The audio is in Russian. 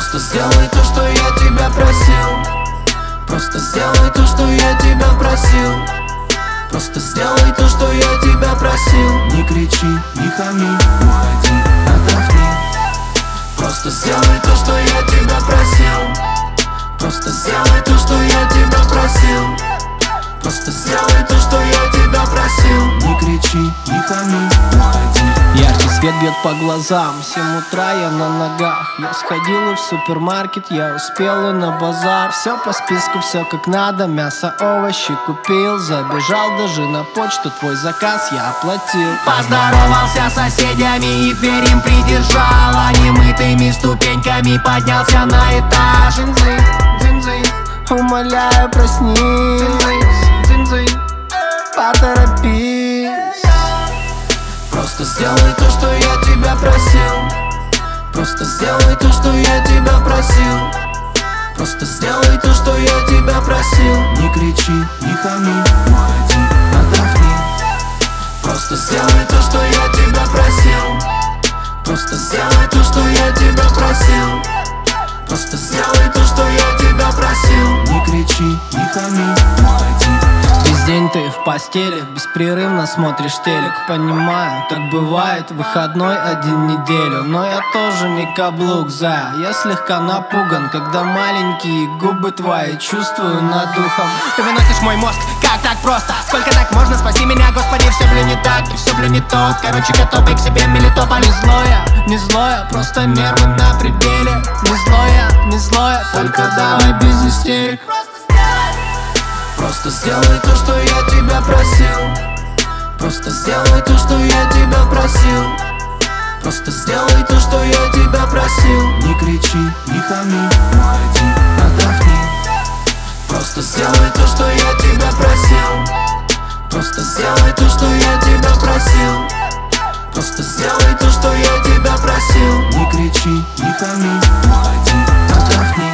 Просто сделай то, что я тебя просил. Просто сделай то, что я тебя просил. Просто сделай то, что я тебя просил. Не кричи, не хами, уходи, отдохни. Просто сделай то, что я тебя просил. Просто сделай то, что я тебя просил. Просто сделай то, что я тебя просил. Не кричи, не хами, уходи. Яркий свет бьет по глазам, 7 утра я на ногах. Я сходил и в супермаркет, я успел и на базар. Все по списку, все как надо, мясо, овощи купил. Забежал даже на почту, твой заказ я оплатил. Поздоровался с соседями и дверь им придержал. А немытыми ступеньками поднялся на этаж. Дзинь-дзинь, дзинь-дзинь, умоляю, проснись. Дзинь-дзинь, дзинь-дзинь, поторопись. Просто сделай то, что я тебя просил. Просто сделай то, что я тебя просил. Просто сделай то, что я тебя просил. Не кричи, не хами, уходи, отдохни. Просто сделай то, что я тебя просил. Просто сделай то, что я тебя просил. Просто сделай то, что я тебя просил. Не кричи, не хами, уходи. Весь день ты в постели, беспрерывно смотришь телек. Понимаю, так бывает, выходной один неделю. Но я тоже не каблук, зая. Я слегка напуган, когда маленькие губы твои чувствую над духом. Ты выносишь мой мозг, как так просто? Сколько так можно? Спаси меня, Господи, все блин не так, и все блин не то. Короче, готовы к себе Мелитополь. Не злое, просто нервы на пределе. Не злое, только давай без истерик. Просто сделай то, что я тебя просил. Просто сделай то, что я тебя просил. Просто сделай то, что я тебя просил. Не кричи, не хами, уходи, отдохни. Просто сделай то, что я тебя просил. Просто сделай то, что я тебя просил. Просто сделай то, что я тебя просил. Не кричи, не хами, уходи, отдохни.